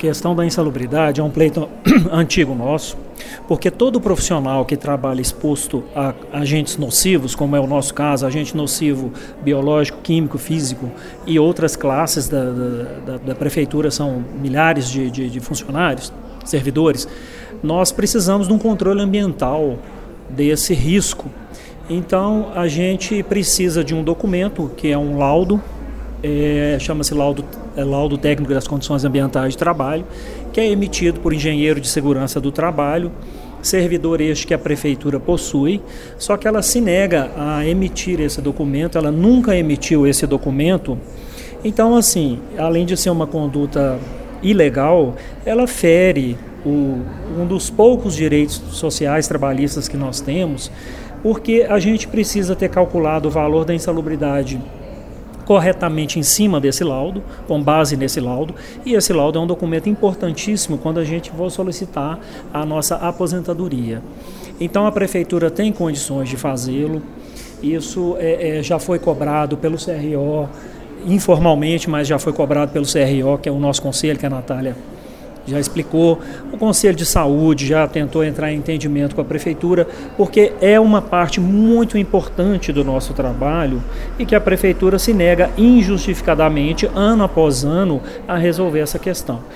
questão da insalubridade é um pleito antigo nosso, porque todo profissional que trabalha exposto a agentes nocivos, como é o nosso caso, agente nocivo biológico, químico, físico e outras classes da prefeitura, são milhares de funcionários, servidores, nós precisamos de um controle ambiental desse risco. Então, a gente precisa de um documento, que é um laudo, chama-se laudo técnico das condições ambientais de trabalho, que é emitido por engenheiro de segurança do trabalho, servidor este que a prefeitura possui, só que ela se nega a emitir esse documento, ela nunca emitiu esse documento. Então, assim, além de ser uma conduta ilegal, ela fere um dos poucos direitos sociais trabalhistas que nós temos, porque a gente precisa ter calculado o valor da insalubridade corretamente em cima desse laudo, com base nesse laudo, e esse laudo é um documento importantíssimo quando a gente for solicitar a nossa aposentadoria. Então a prefeitura tem condições de fazê-lo, isso já foi cobrado pelo CRO, informalmente, mas já foi cobrado pelo CRO, que é o nosso conselho, que a Natália já explicou. O Conselho de Saúde já tentou entrar em entendimento com a Prefeitura, porque é uma parte muito importante do nosso trabalho e que a Prefeitura se nega injustificadamente, ano após ano, a resolver essa questão.